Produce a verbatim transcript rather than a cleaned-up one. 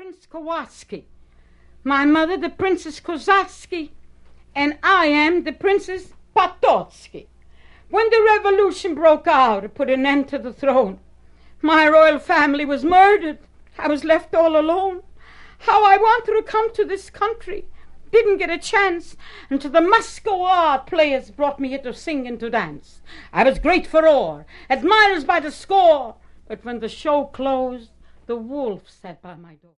Prince Kowalski. My mother, the Princess Kozowski, and I am the Princess Potocki. When the revolution broke out, it put an end to the throne. My royal family was murdered. I was left all alone. How I wanted to come to this country. Didn't get a chance until the Moscow art players brought me here to sing and to dance. I was great furore, admirers by the score. But when the show closed, the wolf sat by my door.